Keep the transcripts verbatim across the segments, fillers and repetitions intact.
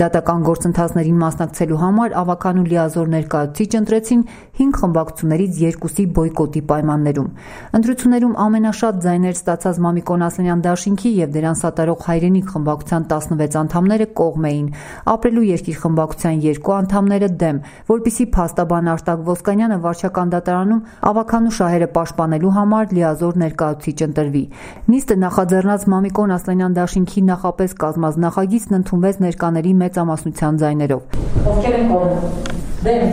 Դատական գործընթացներին մասնակցելու համար ավականու լիազոր ներկայացուցիչ ընտրեցին հինգ խմբակցություններից երկուսի բոյկոտի պայմաններում։ Ընտրություններում ամենաշատ ձայներ ստացած Մամիկոն Ասլանյան դաշինքի և դրան սատարող Հայրենիք խմբակցության տասնվեց անդամները կողմ էին, Ապրելու երկիր խմբակցության երկու անդամները դեմ, որպեսզի փաստաբան Արտակ Ոսկանյանը վարչական դատարանում ավականու շահերը պաշտպանելու համար լիազոր ներկայացուցիչ ընտրվի։ Նիստը նախաձեռնած Մամիկոն Ասլանյան դաշինքի նախապես կազմած նախագիծն ընդունվեց ներկաների մեծամասնության ձայներով։ Ովքեր են կողմ, դեմ,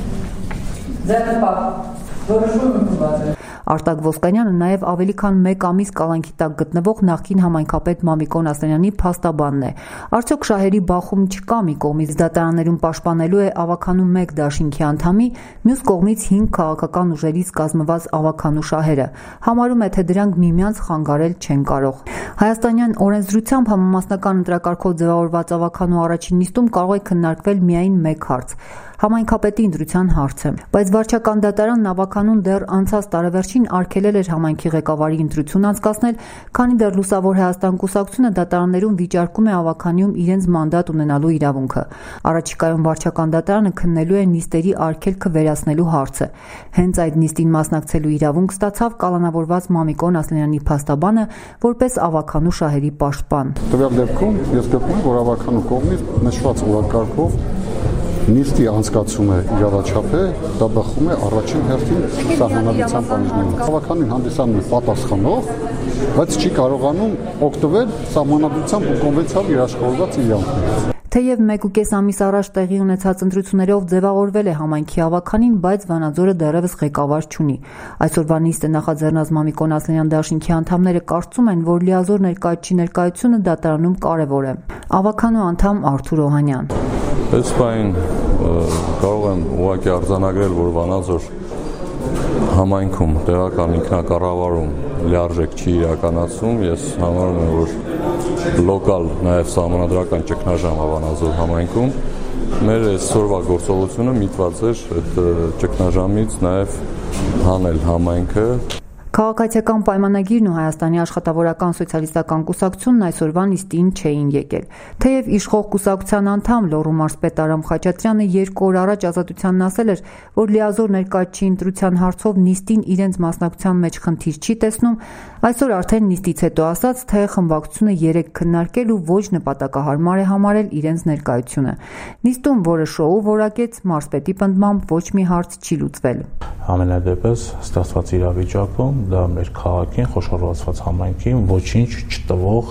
ձեռնպահ, որոշում ընդունված է։ Արտակ Ոսկանյանը նաև ավելի քան մեկ ամիս կալանքի տակ գտնվող նախկին համայնքապետ Մամիկոն Ասլանյանի փաստաբանն է։ Արդյոք շահերի բախում չկա, մի կողմից դատարաններում պաշտպանելու է ավականու մեկ դաշինքի անդամի, մյուս կողմից հինգ քաղաքական ուժերից կազմված ավականու շահերը։ Համարում է, թե դրանք միմյանց խանգարել չեն կարող։ Հայաստանյան օրենսդրությամբ համամասնական ընտրակարգով ձևավորված ավականու առաջին նիստում կարող է քննարկվել միայն մեկ հարց՝ համայնքապետի ընտրության հարցը, բայց վարչական դատարանն ավականուն դեռ անցած տարեվերջին արգելել էր համայնքի ղեկավարի ընտրություն անցկացնել, քանի դեռ Լուսավոր Հայաստան կուսակցությունը դատարաններում վիճարկում է ավականիում իրենց մանդատ ունենալու իրավունքը։ Առաջիկայում վարչական դատարանը քննելու է նիստերի արգելքը վերացնելու հարցը։ Հենց այդ նիստին մասնակցելու իրավունք ստացավ կալանավորված Մամիկոն Ասլանյանի փաստաբանը որպես ավականու շահերի պաշտպան։ Տվյալ դեպքում ես գտնում եմ, որ ավականու կողմից նշված օրակարգով նիստի անցկացումը իրավաչափ է, դա բխում է առաջին հերթին սահմանադրության պահանջներից։ Ավականին հանդիսանում է պատասխանող, բայց չի կարողանում օգտվել սահմանադրությամբ ու կոնվենցիայով երաշխավորված իրավունքներից։ Թեև մեկուկես ամիս առաջ տեղի ունեցած ընտրություններով ձևավորվել է համայնքի ավականին, բայց Վանաձորը դեռևս ղեկավար չունի։ Այսօրվա նիստը նախաձեռնած Մամիկոն Ասլանյան դաշինքի անդամները կարծում են, որ լիազոր ներկայացուցչի ներկայությունը դատարանում կարևոր է։ Ավականու անդամ Արթուր Օհանյան։ Այս բան կարող եմ ուղղակի արձանագրել, որ Վանաձոր համայնքում տեղական ինքնակառավարում լիարժեք չի իրականացում, ես համարում եմ, որ լոկալ նաև սահմանադրական ճգնաժամ է Վանաձոր համայնքում, մեր այսօրվա գործողությունը միտված էր այդ ճգնաժամից նաև հանել համայնքը։ Քաղաքացիական պայմանագիրն ու Հայաստանի աշխատավորական սոցիալիստական կուսակցությունն այսօրվա նիստին չէին եկել։ Թեև իշխող կուսակցության անդամ Լոռու մարզպետ Արամ Խաչատրյանը երկու օր առաջ Ազատությանն ասել էր, որ լիազոր ներկայացուցչի ընտրության հարցով նիստին իրենց մասնակցության մեջ խնդիր չի տեսնում, այսօր արդեն նիստից հետո ասաց, թե խմբակցությունը երեկ քննարկել ու ոչ նպատակահարմար է համարել իրենց ներկայությունը։ Նիստում, որը շոու որակեց, մարզպետի պնդմամբ ոչ մի հարց չի լուծվել։ Ամենադեպս ստացված իրավիճակում դա մեր քաղաքին, խոշորացված համայնքին ոչինչ չտվող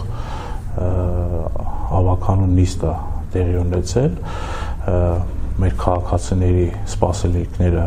ավականու նիստ է տեղի ունեցել, մեր քաղաքացիների սպասելիքները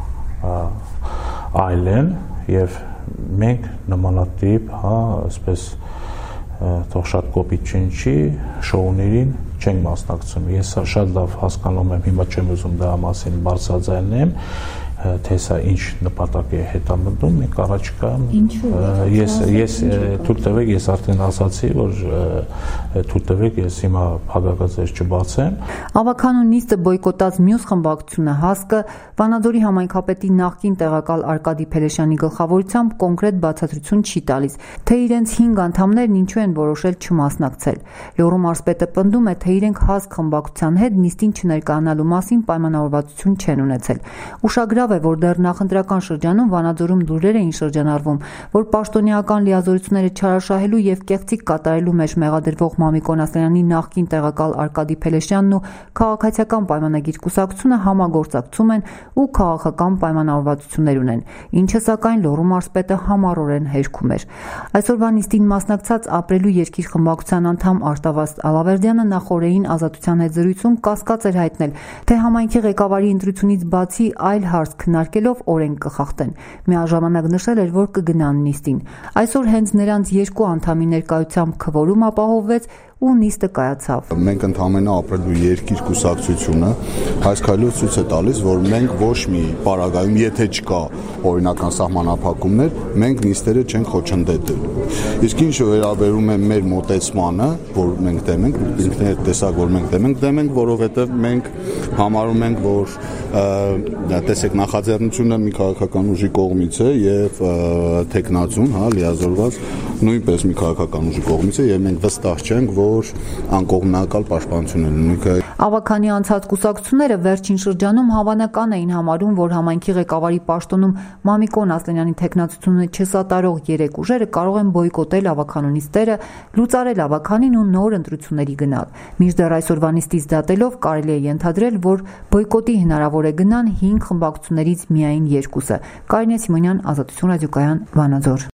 այլ են եւ մենք նմանատիպ, հա, այսպես թող շատ կոպիտ չնչի, շոուներին չենք մասնակցում։ Ես շատ լավ հասկանում եմ, հիմա չեմ ուզում դրա մասին բարձրաձայնեմ, թե սա ինչ նպատակ է հետամտում, մենք առաջիկա ես ես թույլ տվեք, ես արդեն ասացի, որ թույլ տվեք, ես հիմա փակագծեր չբացեմ։ Ավականու նիստը բոյկոտած մյուս խմբակցությունը ՀԱՍԿ-ը Վանաձորի համայնքապետի նախկին տեղակալ Արկադի Փելեշյանի գլխավորությամբ կոնկրետ բացատրություն չի տալիս, թե իրենց հինգ անդամներն ինչու են որոշել չմասնակցել։ Լոռու մարզպետը պնդում է, թե իրենք ՀԱՍԿ խմբակցության հետ նիստին չներկայանալու մասին պայմանավորվածություն չեն ունեցել։ Ուշագրավ է, որ դեռ նախընտրական շրջանում Վանաձորում լուրեր էին շրջանառվում, որ պաշտոնեական լիազորությունները չարաշահելու եւ կեղծիք կատարելու մեջ մեղադրվող Մամիկոն Ասլանյանի նախկին տեղակալ Արկադի Փելեշյանն ու քաղաքացիական պայմանագիր կուսակցությունը համագործակցում են ու քաղաքական պայմանավորվածություններ ունեն, ինչը սակայն Լոռու մարզպետը համառորեն հերքում էր։ Այսօրվա նիստին մասնակցած Ապրելու երկիր խմբակցության անդամ Արտավազդ Ալավերդյանը նախորդին Ազատության հետ զրույցում կասկած էր հայտնել, թե համայնքի ղեկավարի ընտրությունից բացի այլ հարց քննարկելով օրենք կխախտեն։ Միաժամանակ նշել էր, որ կգնան նիստին։ Այսօր հենց նրանց երկու անդամի ներկայությամբ քվորում ապահովվեց ու նիստը կայացավ։ Մենք ընդհանրապես Ապրելու երկիր կուսակցությունը այս քայլով ցույց է տալիս, որ մենք ոչ մի պարագայում, եթե չկա օրինական սահմանափակումներ, մենք նիստերը չենք խոչընդոտելու։ Իսկ ինչ վերաբերում է մեր մոտեցմանը, որ մենք դեմ ենք, ինքներդ տեսակ, որ մենք դեմ ենք, դեմ ենք, որովհետև մենք համարում ենք, որ տեսեք նախաձեռնությունը մի քաղաքական ուժի կողմից է եւ թեկնածուն, հա, լիազորված նույնպես մի քաղաքական ուժի կողմից է եւ մենք վստահ չենք, որ որ անկողմնակալ պաշտպանություն է լինում։ Ավագանի անցած կուսակցությունները վերջին շրջանում հավանական էին համարում, որ համայնքի ղեկավարի պաշտոնում Մամիկոն Ասլանյանի թեկնածությունը չսատարող երեք ուժերը կարող են բոյկոտել ավագանու նիստերը, լուծարել ավագանին ու նոր ընտրությունների գնալ։ Մինչդեռ այսօրվա նիստից դատելով կարելի է ենթադրել, որ բոյկոտի հնարավոր է գնան հինգ խմբակցություններից միայն երկուսը։ Կարինե Սիմոնյան, Ազատություն ռադիոկայան, Վանաձոր։